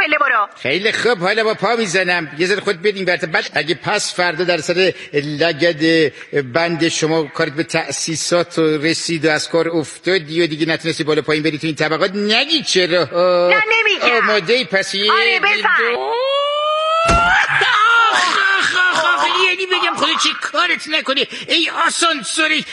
پله برو. خیلی خوب، حالا با پا میزنم. یه ذره خود بدین برات. بعد اگه پس فردا در سر لگد بند شما کارت به تأسیسات و رسید و از کار افتادی و دیگه نتونستی بالا پایین بری تو این طبقات، نگی چرا؟ نه نمیگم. آماده پس یه آره بزن. یعنی بگم خودت چی کارت نکنی ای آسانسوری.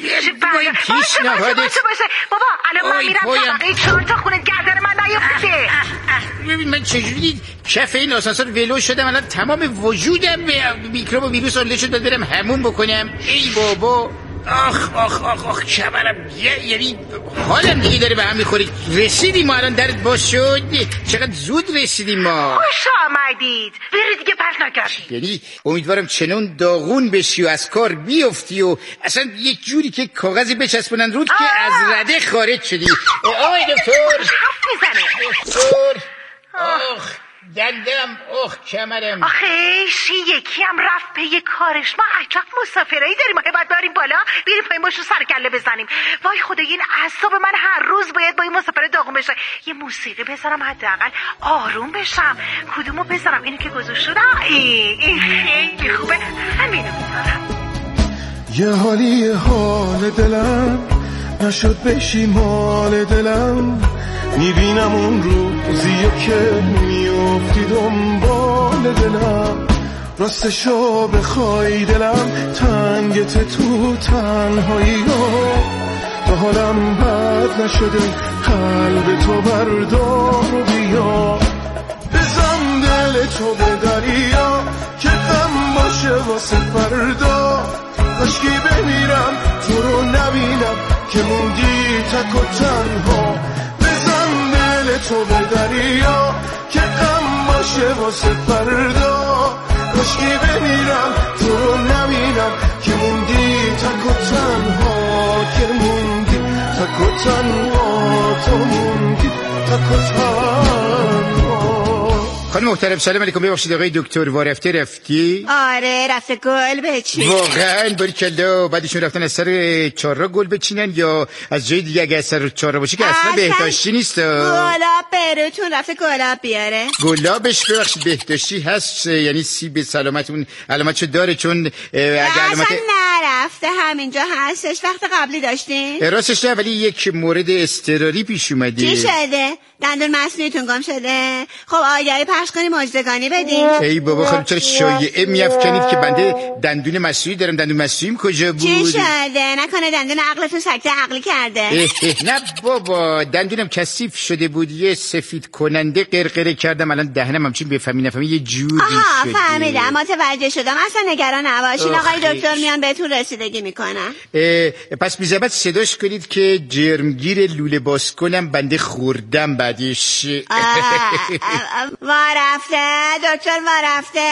باشه بابا الان من میرم طبقه 4 تا خونه گردن من نیفته. ببین من چجوری کف این آسانسور ولو شدم، الان تمام وجودم به میکروب و ویروس آلوده شد، برم همون بکنم. ای بابا آخ کمرم، یعنی حالم دیگه داره به هم میخوری. رسیدیم ما الان، درت باز شد. چقدر زود رسیدیم ما. خوش آمدید. بری دیگه پس نکردی. یعنی امیدوارم چنون داغون بشی و از کار بیفتی و اصلا یک جوری که کاغذی بچسبونن رود که از رده خارج شدی. آی دکتر حرف میزنه دکتر. دندم کمرم. آخه یکی هم رفت پی کارش. ما عجب مسافرایی داریم. ما باید بریم بالا بریم پایین باشو سر کله بزنیم. وای خدای این اعصاب من هر روز باید با این مسافر داغون بشه. یه موسیقی بذارم حداقل آروم بشم. کدومو بذارم؟ اینو که گذاشتم. این خیلی خوبه، همینو میذارم. یه حال دلم نشد بشی مال دلم، میبینم اون روزیه که میافتی دنبال دلم. راستشو بخوای دلم تنگت تو تنهایی ها، تا حالم بد نشده قلب تو بردار و بیا. بزن دل تو به دریا که غم باشه واسه فردا، کاشکی بمیرم تو رو نبینم که موندی تک و تنها. بزن دل تو به دریا که غم باشه واسه فردا، کاشکی بمیرم تو رو نبینم که موندی تک و تنها. که موندی تک و تنها، تو موندی تک و تنها. خانم محترم سلام علیکم. ببخشید آقای دکتر وارفته رفتی؟ آره رفته گل بچین. واقعا باریکلا. بعدشون رفتن از سر چهارراه گل بچینن یا از جای دیگه؟ اگه از سر چهارراه باشه که اصلا بهداشتی نیست. گلاب براتون رفته گلاب بیاره. گلابش ببخشید بهداشتی هست، یعنی سیب سلامت اون علامتشو داره، چون اگه علامت نرفته همینجا هستش. وقت قبلی داشتین؟ راستش نه، ولی یک مورد اضطراری پیش اومده. چی شده؟ دندون مصنوعیتون گم شده؟ خب آگهی پخش کنی مجدگانی بدین. ای بابا خانم چرا شایعه میافکنید که بنده دندون مصنوعی دارم؟ دندون مصنوعیم کجا بود؟ چی شده؟ نکنه دندون عقلتون سکته عقلی کرده؟ نه بابا دندونم کثیف شده بود، یه سفید کننده قرقره کردم، الان دهنم همچین بفهمی نفهمی یه جوری شده. فهمیدم، متوجه شدم، اصلا نگران نباشین. آقای دکتر میان بهتون رسیدگی میکنن. پس بی زحمت صداش کنید که جرمگیر لوله باز کنم، بنده خوردم بعدش. وارفته دکتر وارفته؟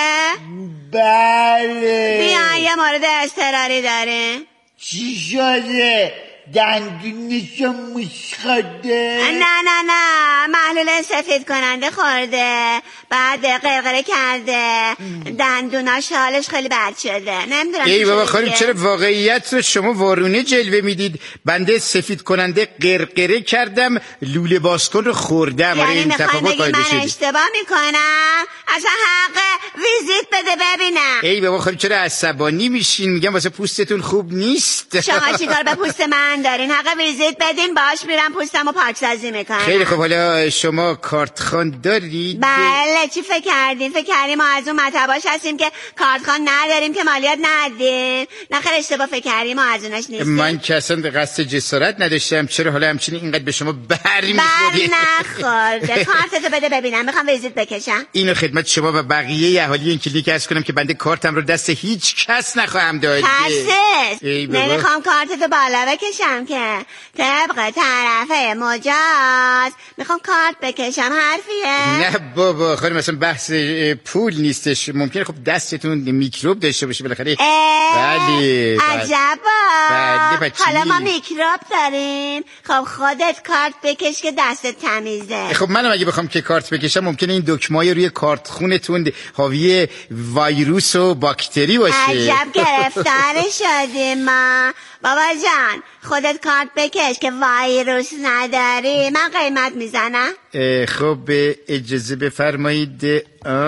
بله. بیان یه مورد اضطراری داره. چی شده؟ دندونشو مشخده؟ نه محلول سفید کننده خورده، بعد قرقره کرده، دندوناش حالش خیلی بد شده. نمیدونم. ای بابا خانم چرا واقعیت رو شما وارونه جلوه میدید؟ بنده سفید کننده قرقره کردم، لوله بازکن رو خوردم. یعنی این میخوای بگی من اشتباه میکنم؟ اصلا حق ویزیت بده ببینم. ای بابا خانم چرا عصبانی میشین؟ میگم واسه پوستتون خوب نیست. شما چیکار به پوست من دارین؟ حق ویزیت بدین، باش میرم پوستمو پاکسازی میکنم. خیلی خوب. حالا شما کارتخوان دارید؟ بله. چی فکر کردین؟ فکر کردین ما از اون مطباش هستیم که کارتخوان نداریم که مالیات ندیم؟ نه خیر اشتباه فکر کردیم، ما از اوناش نیستیم. من که اصلا قصد جسارت نداشتم. چرا حالا همچنین اینقدر به شما بر میخوری؟ نخورده. کارتتو بده ببینم، میخوام ویزیت بکشم. اینو خدمت شما و بقیه اهالی این کلیک عرض کنم که بنده کارتم رو دست هیچ کس نخواهم داد. نمیخوام کارتتو بالا بکشم که طبق طرفه مجاز میخوام کارت بکشم. حرفیه؟ نه بابا خانم اصلا بحث پول نیستش. ممکنه خب دستتون میکروب داشته باشه بالاخره. بله. عجبا. بله. حالا ما میکروب داریم. خب خودت کارت بکش که دستت تمیزه. خب منم اگه بخوام که کارت بکشم ممکنه این دکمه‌های روی کارت خونتون حاوی ویروس و باکتری باشه. عجب گرفتار شدیم ما. بابا جان خودت کارت بکش که ویروس نداری، من قیمت میزنم. خب اجازه بفرمایید.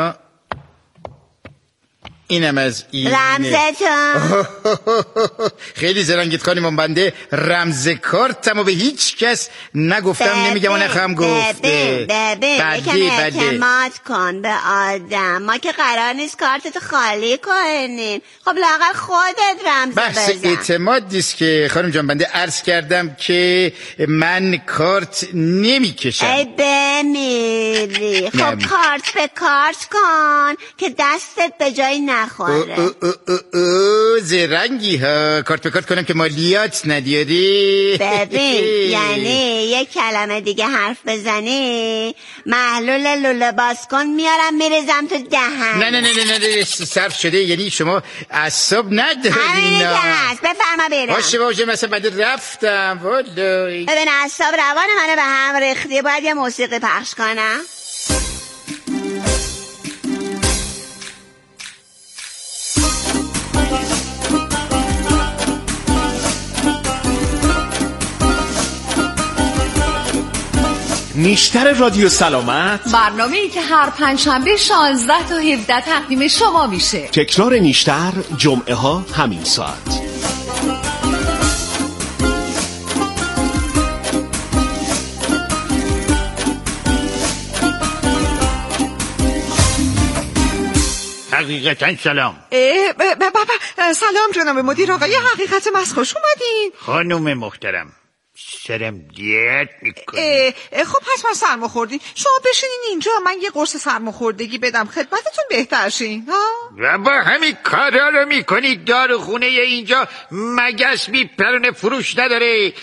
اینم از این رمزتون. خیلی زرنگیت خانم بنده رمز کارتمو به هیچ کس نگفتم، نمیگم و نخواهم گفت. ببین یکم اعتماد کن به آدم، ما که قرار نیست کارتتو خالی کنیم. خب لااقل خودت رمز بحث بزن. اعتماد نیست که خانم جان بنده، عرض کردم که من کارت نمیکشم. ای بمیری. خب کارت به کارت کن که دستت به جایی نخوره. زرنگی ها، کارت به کارت کنم که مالیات ندیاری. ببین یعنی یک کلمه دیگه حرف بزنی محلول لوله باز کن میارم میریزم تو دهن. نه صرف شده، یعنی شما اعصاب ندارین. همینی که هست، بفرما بیرم. باشه مثلا بعد رفتم والله. ببین اعصاب روان منو به هم ریختی، باید یه موسیقی پخش کنم. نیشتر رادیو سلامت، برنامه‌ای که هر پنجشنبه 16 تا 17 تقدیم شما میشه. تکرار نیشتر جمعه ها همین ساعت. حقیقتا سلام. سلام جناب مدیر آقای حقیقت مس، خوش اومدین. خانم محترم سرم درد میکنه. خب حتما سرماخوردین، شما بشینین اینجا من یه قرص سرماخوردگی بدم خدمتتون بهتر شین. و با همین کارا رو میکنید؟ داروخونه اینجا مگس میپرونه فروش نداره.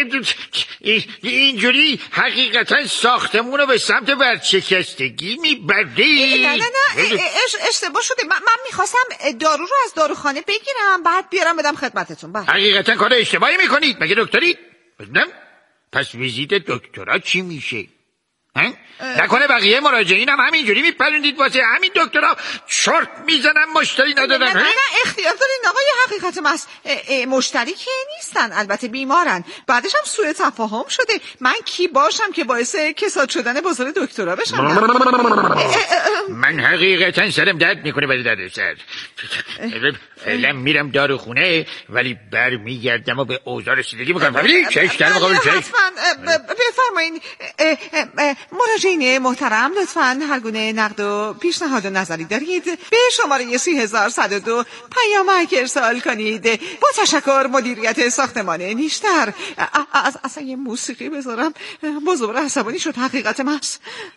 اینجوری حقیقتا ساختمون رو به سمت ورشکستگی میبردی. نه اشتباه شده. من میخواستم دارو رو از داروخانه بگیرم بعد بیارم بدم خدمتتون. حقیقتا کار اشتباهی میکنید. مگه دکترید؟ پس ویزیت دکترا چی میشه؟ نکنه بقیه مراجعین هم همینجوری میپرندید واسه همین دکترا چرت میزنن مشتری ندادن؟ نه اختیار دارین آقای حقیقت مس، مشتری که نیستن، البته بیمارن. بعدش هم سوء تفاهم شده. من کی باشم که باعث کساد شدن بازار دکترا بشم؟ من حقیقتا سرم درد میکنه ولی درد سر. فعلا میرم داروخونه ولی برمیگردم و به اوضاع رسیدگی میکنم. فهمیدی؟ چش در مقابل چش. بفرمایین مراجعین محترم، لطفاً هر گونه نقد و پیشنهاد و نظری دارید به شماره 3102 پیامک ارسال کنید. با تشکر، مدیریت ساختمان نیشتر. اصلا یه موسیقی بذارم بازور عصبانی شد حقیقت مس.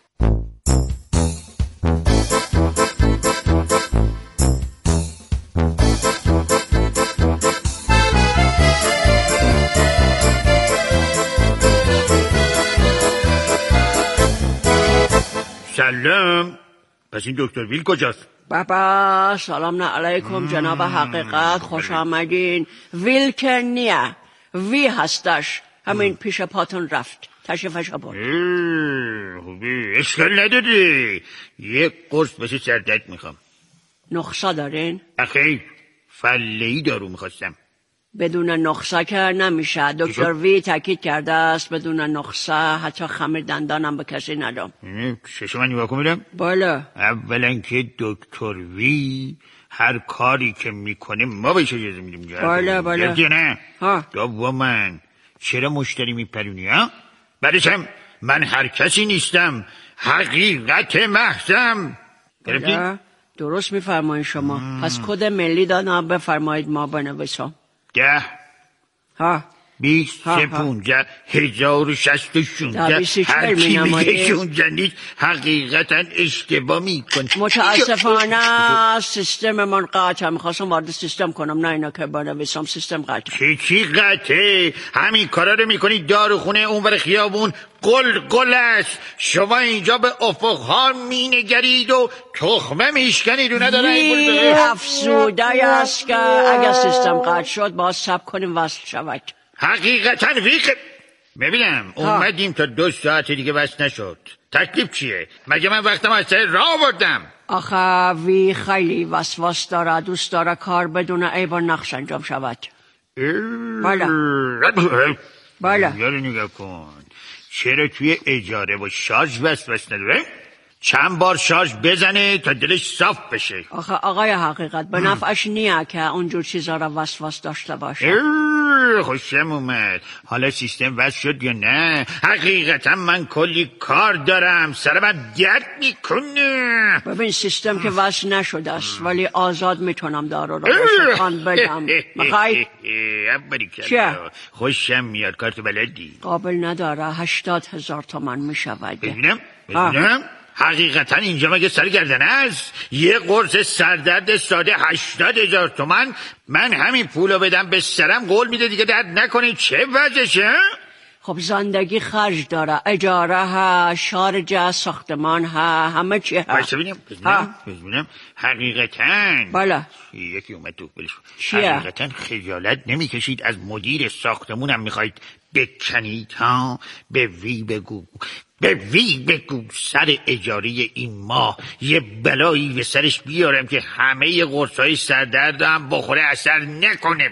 سلام. پس این دکتر ویل کجاست؟ بابا سلام علیکم جناب حقیقت، خوش آمدین. ویل که نیه، وی هستش، همین پیش پاتون رفت. تشریفش آورد. خوبی اشکال نداره. یه قرص بشه سردرد میخوام. نخصه دارین؟ اخی فله‌ای دارو میخواستم. بدون نخصه که نمیشه. دکتر وی تاکید کرده است بدون نخصه حتی خمیر دندانم به کسی ندم. شما نگاه کن میرم؟ بله. اولا که دکتر وی هر کاری که میکنه ما بهش اجازه میدیم. بله نه دوما چرا مشتری میپرونی ها؟ بعدش هم من هر کسی نیستم، حقیقت محضم. بله درست میفرمایید شما. پس کد ملی دادم بفرمایید ما بنویسم. 10 20 15 1016 هر کی میگه 16 نیست حقیقتا اشتباه میکنه. متاسفانه سیستم من قطعه. میخواستم وارد سیستم کنم، نه اینا که بنویسم سیستم قطعه. چی قطعه؟ همین کارا رو میکنید داروخونه اونور خیابون قل است. شما اینجا به افقها مینگرید و تخمه میشکنید و نداره. افسوده است که اگر سیستم قطع شد باز سب کنیم وصل شود. حقیقتا ببینم اومدیم تا 2 ساعت دیگه وصل نشد. تکلیف چیه؟ مگه من وقتم از سر راه بردم؟ آخه وی خیلی وسواس داره، دوست داره کار بدون عیب و نقص انجام شود. بله یارو نگاه کن، چرا توی اجاره و شارژ وسوس نداره؟ چند بار شارژ بزنه تا دلش صاف بشه. آخه آقای حقیقت به نفعش نیه که اونجور چیزا را وسواس داشته باشه. خوشم اومد. حالا سیستم وصل شد یا نه؟ حقیقتا من کلی کار دارم، سرم درد میکنه. ببین سیستم که وصل نشده است ولی آزاد میتونم دارو رو بشکان بدم. میخوای؟ چه؟ خوشم میاد. کارتو بلدی؟ قابل نداره. 80,000 تومان میشود. ببینم حقیقتا اینجا مگه سرگردنه است؟ یه قرص سردرد ساده 80,000 تومان؟ من همین پولو بدم به سرم قول میده دیگه درد نکنی. چه وضعشه؟ خب زندگی خرج داره، اجاره ها، شارژ، ساختمان ها، همه چی ها. باشه ببینم حقیقتا بله یکی اومد تو بلش. چیه؟ حقیقتا خجالت نمیکشید از مدیر ساختمونم میخواید بکنید ها؟ به وی بگو سر اجاره این ماه یه بلایی به سرش بیارم که همه قرصای سردردم بخوره اثر نکنه.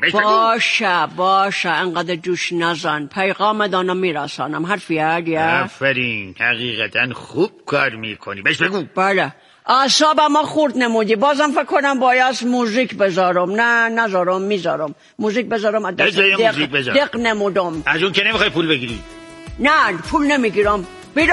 باشه انقدر جوش نزن. پیغام دانا میرسانم. حرفیه دیگه؟ آفرین، حقیقتا خوب کار میکنی. بهش بگو. بله اعصاب ما خورد نمودی. بازم فکر کنم باید موزیک بذارم. نذارم میذارم موزیک بذارم. از دق نمودم. از اون که نمیخوای پول بگیری؟ نه پول نمیگیرم.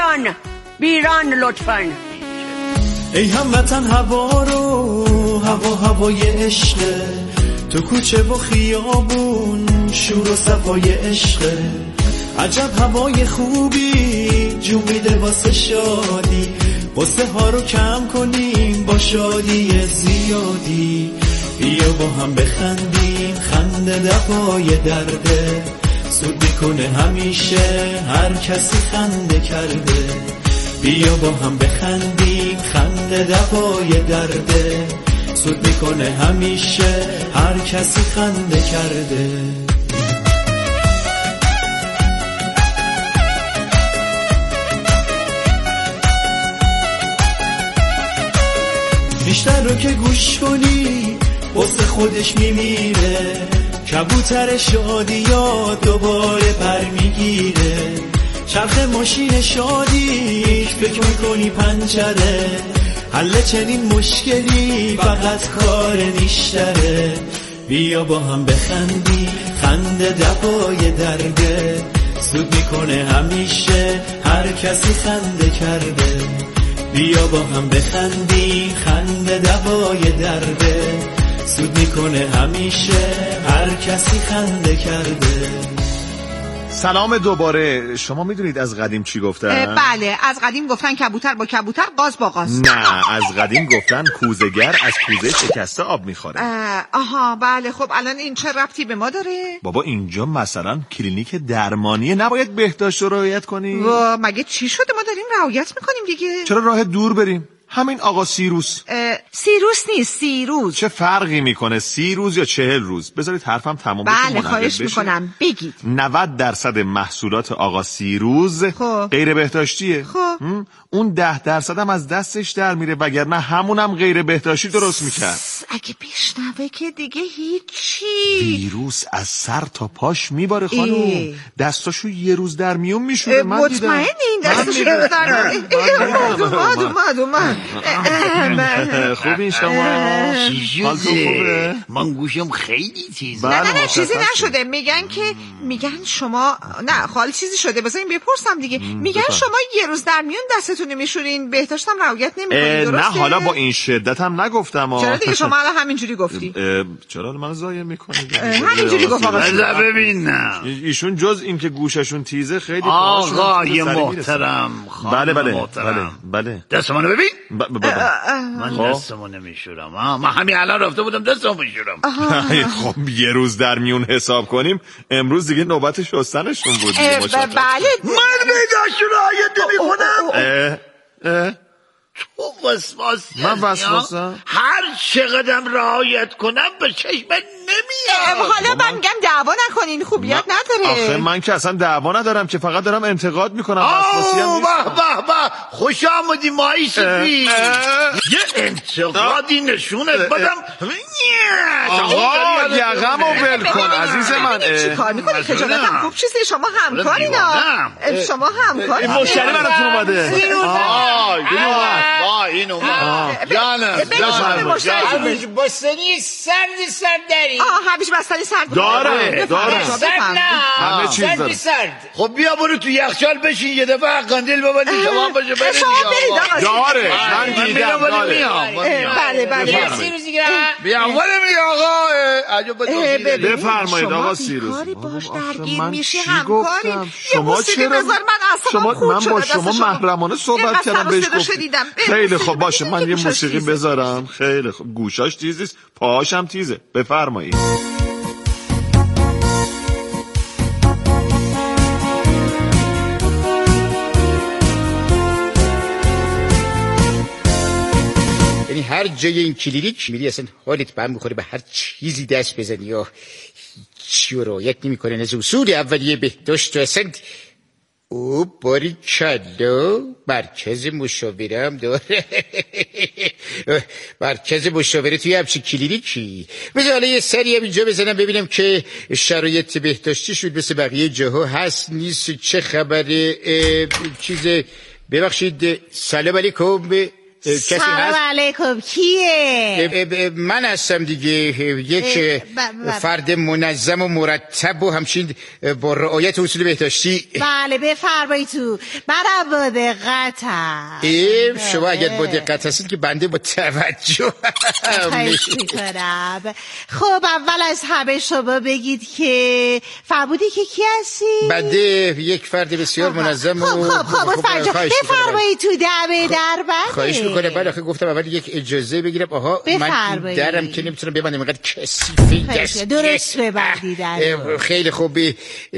بیران لطفاً. ای هموطن هوا رو هوای عشقه، تو کوچه و خیابون شور و صفای عشقه. عجب هوای خوبی جو میده واسه شادی، غصه ها رو کم کنیم با شادی زیادی. بیا با هم بخندیم، خنده دوای درده، سود میکنه همیشه هر کسی خنده کرده. بیا با هم بخندیم، خنده دوای درده، سود میکنه همیشه هر کسی خنده کرده. بیشتر رو که گوش کنی واسه خودش میمیره، کبوتر شادیات دوباره پر میگیره. چرخ ماشین شادیش فکر میکنی پنچره، حل چنین مشکلی فقط کار نیشتره. بیا با هم بخندی، خنده دوای درده، سود میکنه همیشه هر کسی خنده کرده. بیا با هم بخندی، خنده دوای درده، سود میکنه همیشه هر کسی خنده کرده. سلام دوباره. شما میدونید از قدیم چی گفتن؟ بله از قدیم گفتن کبوتر با کبوتر، قاز با قاز. نه از قدیم گفتن کوزه‌گر از کوزه شکسته آب میخوره. آها بله. خب الان این چه ربطی به ما داره؟ بابا اینجا مثلا کلینیک درمانیه، نباید بهداشت رو رعایت کنی؟ مگه چی شده؟ ما داریم رعایت میکنیم دیگه. چرا راه دور بریم؟ همین آقا سیروس. سیروس نیست سیروز. چه فرقی میکنه 30 روز یا 40 روز؟ بذارید حرفم تمام بشه. بله خواهش میکنم بگید. 90% محصولات آقا سیروز غیر بهداشتیه. اون 10% هم از دستش در میره، وگرنه همونم غیر بهداشتی درست میکرد. اگه بشنوه که دیگه هیچی. ویروس از سر تا پاش میباره خانم. دستاشو یه روز در میون میشونه. من دیدم. مطمئنی این دستاشو یه روز در میون؟ اومد. خوبی شما؟ حال خوبه؟ من گوشم خیلی تیزه. نه چیزی نشده. میگن شما نه خالی چیزی شده. بذارین بپرسم دیگه. میگن شما یه روز در میون دستتون میشورین، بهداشتم رعایت نمیکنین. درسته؟ نه حالا با این شدت هم نگفتم. چرا دیگه شما الان همینجوری گفتی؟ چرا منو ضایع میکنید؟ همینجوری گفت آقا. ببینم ایشون جز این که گوششون تیزه خیلی آقای محترم. بله دستمونو ببین. من دستمو نمیشورم. من همین الان رفته بودم دستمو میشورم. خب یه روز در میون حساب کنیم، امروز دیگه نوبت شستنشون بود. بله من نگاهشون رعایت نمیکنم. اه وسواس. من وسواسم؟ هر چقدرم رعایت کنم به چشمت نمیاد. حالا من میگم دعوا نکنین، خوبیت نداره. آخه من که اصلا دعوا ندارم که، فقط دارم انتقاد میکنم. وسواسی هم نیستم. به خوش آمدی مایی سفید. یه انتقادی نشونت بدم. آقا یقم رو ول کن عزیز من. چی کار میکنی؟ خجالتم خوب چیزی. شما همکارینا. شما همکاری. مشتری براتون اومده. این اومد. جانم بستنی سرد داری؟ همیش بستنی سرد داره همه چیز داره. خب بیا برو تو یخچال بشین یه دفعه قندیل ببندی تمام بشه. داره من دیدم داره. بله بیا اول میگه آقا بفرمایید آقا سیروز. کاری باش درگیر میشی چی همکاری. گفتم؟ شما چرا من با شما محرمانه صحبت کردم بهش گفتم. خیلی خب باشه من یه موسیقی بذارم. خیلی خب گوشاش تیزیست پاهاش هم تیزه. بفرمایید. یعنی هر جای این کلیریک میری اصلا حالت به هم بخوره به هر چیزی دست بزنی یا چی رو رعایت نمی‌کنه از اصول اولیه بهداشت و اصلا. او باریکلا مرکز مشاوره هم داره. مرکز مشاوره توی همچین کلینیکی. بذار حالا یه سری هم اینجا بزنم ببینم که شرایط بهداشتی شد مثل بقیه جاها هست نیست چه خبره. چیز ببخشید سلام علیکم. سلام علیکم کیه؟ من هستم دیگه. یک فرد منظم و مرتب و همچین با رعایت اصول بهداشتی. بله بفرمایید تو. منم با دقتم. شما اگر با دقت هستید که بنده با توجه. خواهش میکنم. خب اول از همه شما بگید که فرمودی که کی هستی؟ بنده یک فرد بسیار منظم و بفرمایید تو دمه در. خواهش میکنم. بله آخه گفتم اول یک اجازه بگیرم. آها من درم که نمیتونم ببندم اینقدر کثیفه. درست ببندید. خیلی خوبه.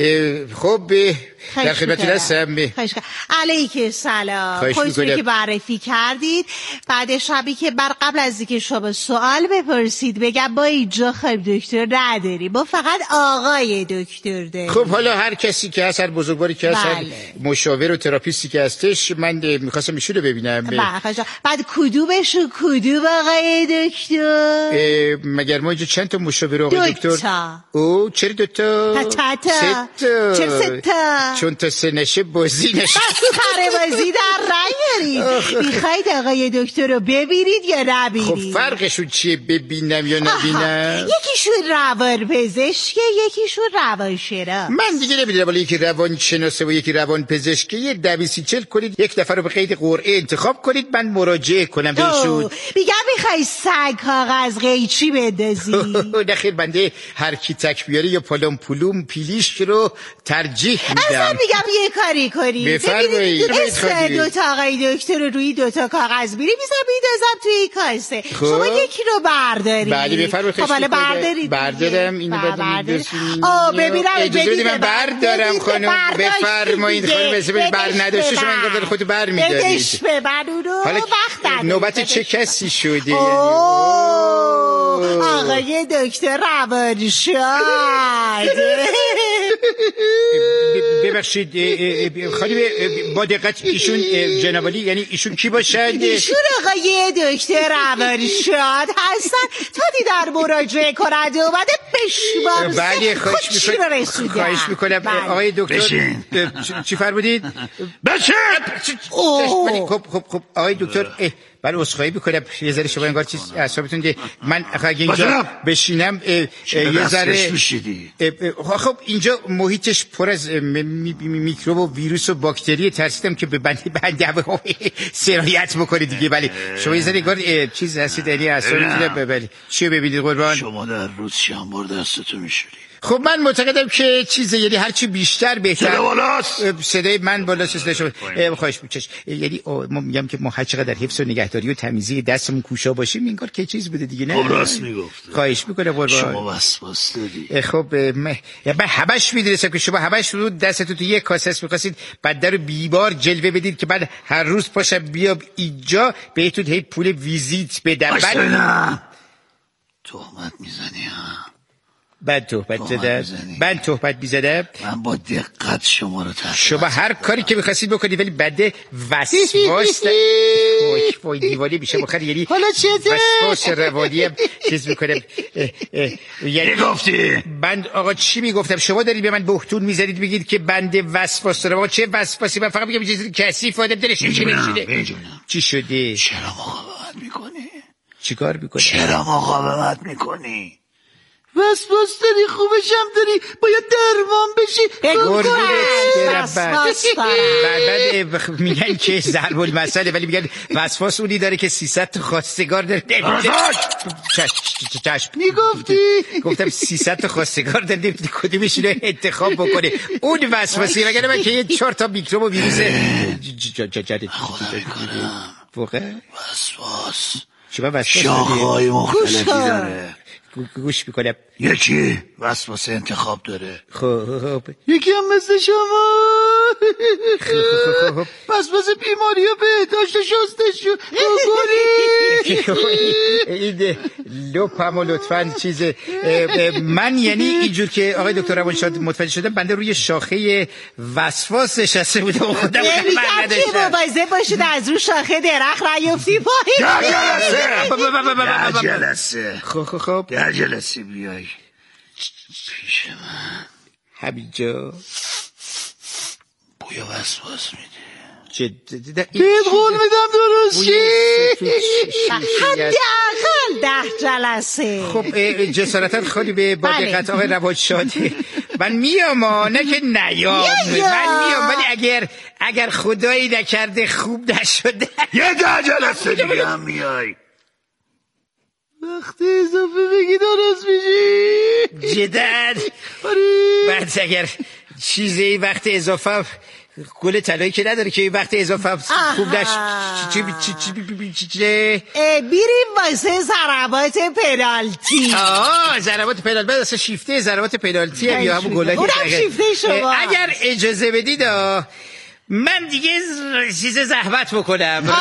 در خدمتتون هستم. علیک سلام. خودتون که معرفی کردید. بعد شبی که قبل از اینکه شما سوال بپرسید بگم با اینجا خب دکتر نداریم، ما فقط آقای دکتر داریم. خب حالا هر کسی که هست، هر بزرگواری که هست، هر مشاور و تراپیستی که هستش، من میخواستم ایشون رو ببینم. بعد کدوم آقای دکتر؟ مگر ما اینجا چند تا مشاور آقای دکتر؟ دوتا. چرا دوتا؟ چرا ستا؟ چون تا سه نشه بازی نشه. خره بازی در نیارید. میخواید آقای دکتر رو ببینید یا نبینید؟ خب فرقشون چیه ببینم یا نبینم؟ یکیشون روان پزشکه یکیشون روانشناس. من دیگه نمیدونم ولی یکی روان شناسه و یکی روان پزشکه. یه 20-30 کنید یک نفر رو به قید قرعه انتخاب کنید من مراجعه کنم بهشون. میگم میخوای سگ کاغذ قیچی بندازی؟ نخیر بنده هر کی تک بیاره یا پالام پولوم پیلیش رو ترجیح میدم. اصلا میگم یه کاری کنید. بفرمایید. اسم دوتا آقای دکتر رو روی دوتا کاغذ میدازم توی کاسه. شما یکی رو بردارید. بله بفرمایید. خب حالا بردارم اینو بردارید. ببینم اجازه من بردارم خانم. بفرمایید خانم. بر نداشته شما انگار خودتو برمی‌دارید. بدش به من اونو وقت نوبت چه کسی شده؟ آقای دکتر روانشاد. ببخشید خانم با دقت ایشون جنابالی یعنی ایشون کی باشد؟ ایشون آقای دکتر روانشاد هستن. تا دیدار مراجعه کننده اومده بشمار. بله خواهش میکنم. آقای دکتر چی فرمودید؟ بشین. خب آقای دکتر بله عذرخواهی میکنم یه ذره شما انگار چیز اعصابتون که من اگه اینجا بشینم یه ذره خب اینجا محیطش پر از میکروب و ویروس و باکتری ترسیدم که به بنده سرایت بکنه دیگه. بله شما یه ذره انگار چیز هستید یعنی اعصابتون. بله چی ببینید قربان؟ شما در روز چند بار دستتون میشورید؟ خب من معتقدم که چیزه، یعنی هرچی بیشتر بهتر. صدا بالاست. صدای من بالاست. صدا شما خواهش می‌کنم. یعنی ما میگم که ما هر چقدر در حفظ و نگهداری و تمیزی دستمون کوشا باشیم این کار که چیز بوده دیگه. نه راست میگفت. خواهش می‌کنم قربان. شما وسواس داری. خب من همش میدونستم که شما همش رو دستتون تو یک کاسه است می‌خواستید بعد رو بیبار جلوه بدید که بعد هر روز پاشم بیام اینجا بهتون هی پول ویزیت بدم. تهمت میزنی ها؟ من تهمت میزدم. من با دقت شما رو تحقیق. شما هر کاری که می‌خواستید بکنید ولی بعد وسواس وای دیوانه میشه بخیر. یعنی حالا چته؟ وسواس روانی هم چیز میکنم. یعنی گفتی؟ من آقا چی میگفتم؟ شما دارید به من بهتون میزنید میگید که بنده وسواس دارم. آقا چه وسواسی؟ من فقط میگم یه چیزی کثیف آدم دلش نمیشه. چی شده؟ چرا مقاومت میکنی؟ چیکار میکنی؟ چرا مقاومت میکنی؟ وسواس داری، خوبشم داری، باید درمان بشی. بعد میگن که ضرب المثل، ولی میگن وسواس اونی داره که 300 تا خواستگار داره. چشم میگفتی؟ گفتم 300 تا خواستگار داره، نمیتونه کدومش رو انتخاب بکنه. اون وسواسی. مگر من که یه 4 تا میکروب و ویروس خدا میکنم. واقعا وسواس شاخه های مختلفی داره. گوش میکنم. یکی وسواس انتخاب داره. خب یکی هم مثل شما وسواس بیماری و بهداشت شستشو این لپمو لطفاً چیزه. من یعنی اینجور که آقای دکتر روانشاد متوجه شدم بنده روی شاخه وسواس نشسته بودم و خودم که مواظب باشید از رو شاخه درخت نیفتی پایین. جلسه خب در جلسه بیای پیش من همینجا بوی وسواس میده. بهت قول میدم درست حداقل 10 جلسه. خب جسارتا خالی به با دقت آقای روانشاد من میام، نه که نیام، من میام، ولی اگر خدایی نکرده خوب نشده یه 10 جلسه دیگه هم میای. وقتی اضافه بگی درست میشی. جدن بعد اگر چیزی وقت اضافه گل طلایی که نداره که وقت اضافه خوب نش چی بیریم واسه ضربات پنالتی. ضربات پنالتی. بعد اصلا شیفته ضربات پنالتی هم یا همون گلایی اونم شیفته شما. اگر اجازه بدید من دیگه چیز زحمت بکنم دیگه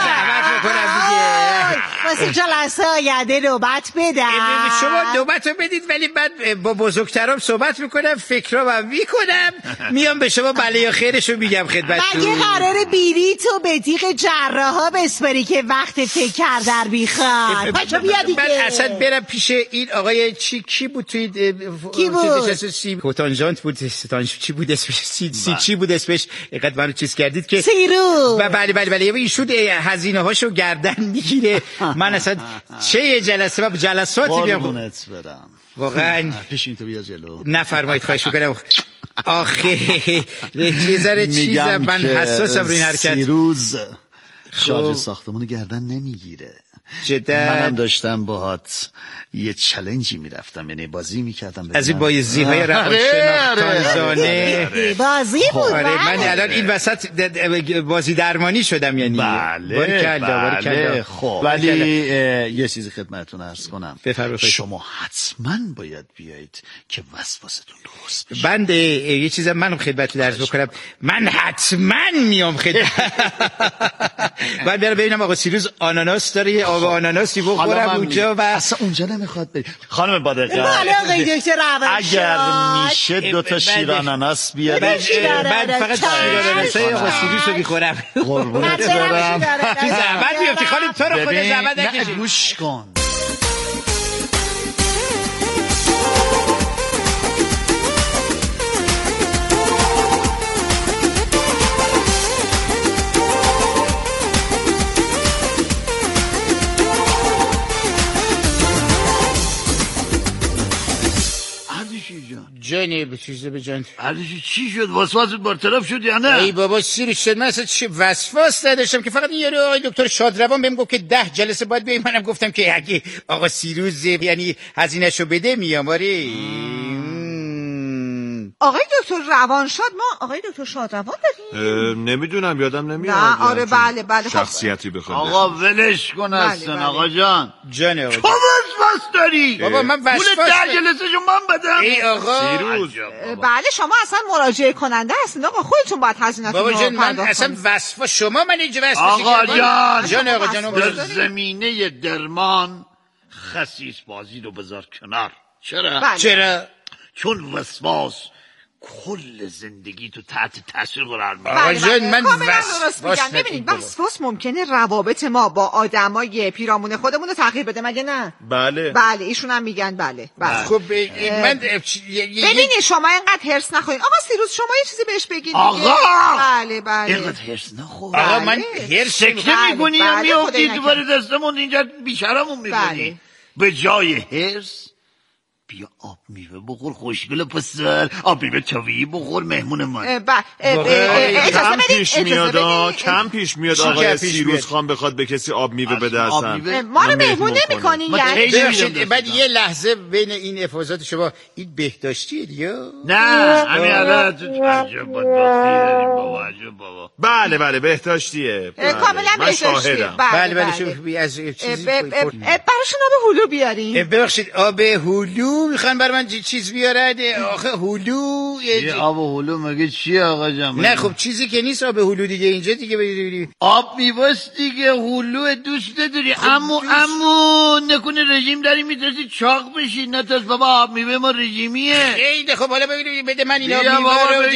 واسه جلسه آینده نوبت بدم. شما نوبت رو بدید ولی من با بزرگترام صحبت میکنم، فکرام میکنم، میام به شما بله یا خیرش رو میگم خدمتتون. مگه قراره بیری تو به تیغ جراحا بسپری که وقت فکر کردن بیخواد؟ پاشو بیا دیگه. من اصلا برم پیش این آقای کی بود توی کی بود؟ کوتانجانت بود، چی بود اسمش؟ چی بود اسمش؟ اینقدر منو چیز کردید که سیرو. بله ایشون هزینه هاشو گردن میگیره. من اصلا چه جلسه و جلساتی بیام واقعا پیشین تو بیا جلو. نفرمایید خواهش میکنم. آخه چیزم من حساسم روی این حرکت. سیروز شارژ ساختمون گردن نمیگیره. منم داشتم باهات یه چالنجی میرفتم، یعنی بازی میکردم از این بازی‌های روانشناختانه. بازی بود. من الان این وسط بازی درمانی شدم، یعنی بله. خب ولی یه چیزی خدمتتون عرض کنم. شما حتما باید بیایید که وسواستون درست بشه. بنده یه چیزی منم خدمتتون عرض بکنم. من حتما میام خدمت. بعد برم ببینم آقا سیروز آناناس داره، آب آناناسی بخورم اونجا و اصلا اونجا نمیخواد بری. خانم بادقه اگر میشه 2 تا شیر آناناس بیارید. من فقط شیر آناناسای آقا سیروز رو میخورم. قربونت برم. زحمت میفتی خانم، تو رو خود زحمت نکشی. گوش کن. جانه چیزه به جان. عزیزی چی شد؟ وسواست برطرف شد یا نه؟ ای بابا سیروش شد. من اصلا وسواس نداشتم که فقط یه آقای دکتر شادروان بهم گفت که 10 جلسه باید بیایم. منم گفتم که اگه آقا سیروز یعنی هزینه‌شو بده میام. آقای دکتر روانشاد، ما آقای دکتر شادروان داریم؟ نمیدونم، یادم نمیاد. نه آره بله شخصیتی بخواد. آقا ولش کن اصلا. آقا جان آقا تو وسواس داری. بابا من وسواس پول 10 جلسه‌شو من بدم. ای آقا سیروز. بله شما اصلا مراجعه کننده هستین آقا، خودتون باید هزینه‌تون رو بابا جان من پرداخت اصلا کنید. وصفا شما من اینجا وصف آقا جان آقا در زمینه درمان خسیس بازی رو بذار کنار. چرا؟ بله. چرا؟ چون وسواس کل زندگی تو تحت تاثیر قرار میده. آقا جان من کاملا درست میگن. ببینید وسواس ممکنه روابط ما با آدمای پیرامون خودمون رو تغییر بده، مگه نه؟ بله ایشون هم میگن بله. خب من ببینید شما اینقدر هرس نخورین. آقا سیروز شما یه چیزی بهش بگید. آقا بله اینقدر هرس نخور. آقا من هرس سکته میکنی یا میافتی دوباره دستمون اینجا بیشرمون میکنی. به جای هرس بیا آب میوه بخور خوشگل پسر، آب میوه طبیعی بخور مهمون من. کم پیش میاد آقای سیروز خان بخواد به کسی آب میوه بده اصلا. ما رو مهمون نمیکنین یعنی؟ بعد یه لحظه بین این افاضات شما این بهداشتیه دیگه؟ نه همین الان عجب بدبختی داریم بابا. بله بهداشتیه. کاملا بهداشتیه. بله شما از چیزی براشون آب هلو بیاریم. ببخشید آب هلو میخوان بر من چیز بیارد؟ آخه هلو یه آب هلو مگه چیه آقا جان؟ نه خب چیزی که نیست آب هلو دیگه، اینجا دیگه بگیری آب میواست دیگه. هلو دوست نداری؟ امو نکنه رژیم داری میترسی چاق بشی؟ نه تاز بابا آب میوه ما رژیمیه. خیلی خب حالا ببینید بده من این آب میوه رو.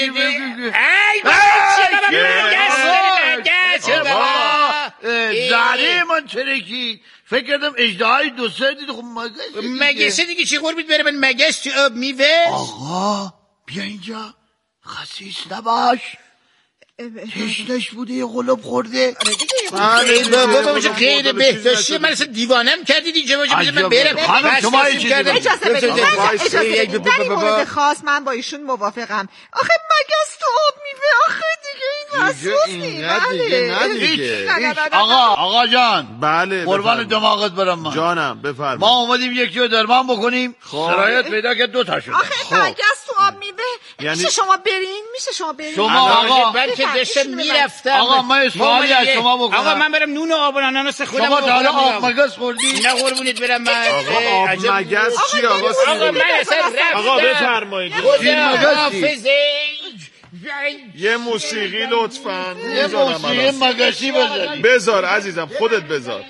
زهره من ترکی فکر کردم اژدهای دو سر دید. خب مگسه دیگه چی قربید بره من مگس تو آب میوه؟ آقا بیا اینجا، خسیس نباش. تشنش بوده یه قلوب خورده. بابا چه غیر بهداشتی، من اصلا دیوانم کردید اینجا من برم. خانم شما اجازه بدید در این مورد خاص من با ایشون موافقم. آخه مگس تو آب میوه آخه دیگه این وسواسی. آقا جان بله قربان دماغت برم من. جانم بفرمایید. ما اومدیم یکی رو درمان بکنیم، شرایط پیدا کرد 2 تا شد. آخه مگس تو آب میوه میشه شما برین؟ شما آقا که داشتم میرفتم. آقا من سوالی از شما بکنم. آقا من برم نون و آب و آناناس خودم شما داره آب مگس خوردی؟ نه قربونت برم من. آقا آب مگس چی آقا من اصلا رفتم. آقا بفرمایید. یه موسیقی لطفاً. یه موسیقی مگسی بذاری. بذار عزیزم خودت بذار.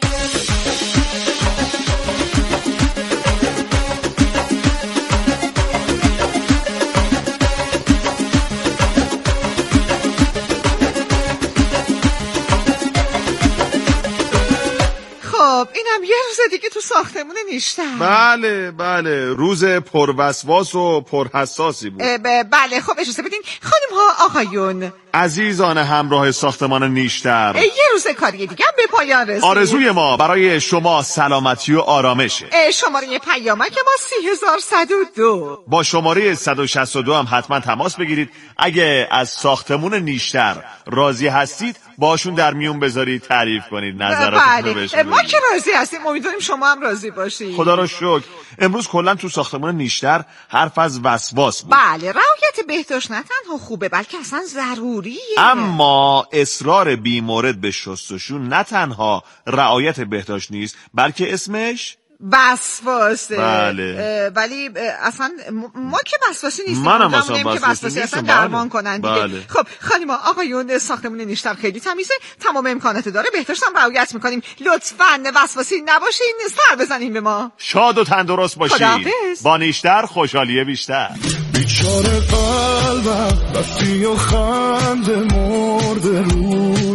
اینم یه روز دیگه تو ساختمون نیشتر. بله روز پروسواس و پرحساسی بود. بله خب اجازه بدین خانم ها آقایون عزیزان همراه ساختمان نیشتر، یه روز کاری دیگه هم به پایان رسید. آرزوی ما برای شما سلامتی و آرامشه. شماره پیامک ما 3102. با شماره 162 هم حتما تماس بگیرید. اگه از ساختمون نیشتر راضی هستید باشون در میون بذارید، تعریف کنید، نظراتتون رو بهشون ما که راضی هستیم، امیدواریم شما هم راضی باشید. خدا رو شکر. امروز کلا تو ساختمان نیشتر حرف از وسواس بود. بله رعایت بهداشت نه تنها خوبه بلکه اصلا ضروریه. اما اصرار بیمورد به شستشو نه تنها رعایت بهداشت نیست بلکه اسمش وسواسه. بله. ولی اصلا ما که وسواسی نیستیم. منم اصلا وسواسی نیستم. درمان کنن دیگه. بله. خب خانم آقایون ساختمون نیشتر خیلی تمیزه، تمام امکانات داره، بهداشت هم رعایت میکنیم. لطفاً وسواسی نباشین، سر بزنین به ما. شاد و تندرست باشین. با نیشتر خوشحالی بیشتر. بیچاره قلبم رفتی و خنده مرده رو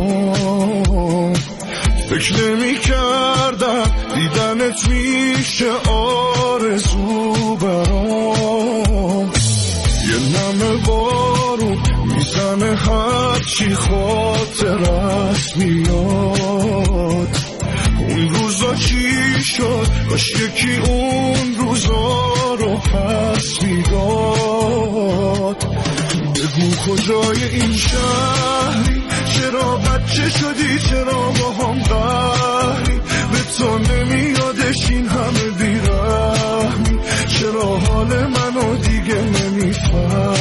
لبام، فکر نمی کردم دیدنت میشه آرزو برام. یه نمه بارون میزنه هرچی خاطرت میاد. اون روزا چی شد؟ کاش یکی اون روزا رو پس میداد. بگو کجای این شهری؟ چرا بچه شدی؟ چرا با هم قهری؟ به تو نمیادش این همه بیرحمی؟ چرا حال منو دیگه نمیفهمی؟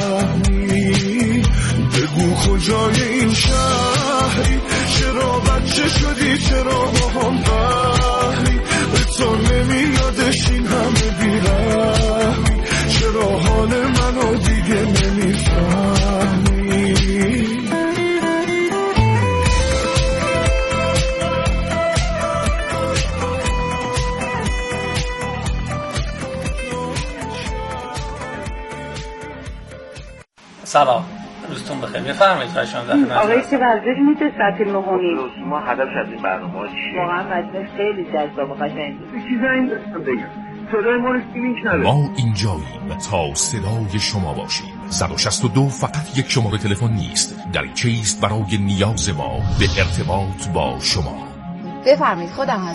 سلام، روزتون بخیر. بفرمایید خواهش می‌کنم. آقای چه ورزش میده ساعت 9:30 ما هدف از این برنامه چیه؟ واقعا وزنش خیلی جذاب و قشنگه. چیزا این داشتم بگم. صدای ما رو لینک نداره. ما اینجاییم تا صدای شما باشیم. 162 فقط یک شماره تلفن نیست، دریچه‌ای است برای نیاز ما به ارتباط با شما. بفرمایید خودم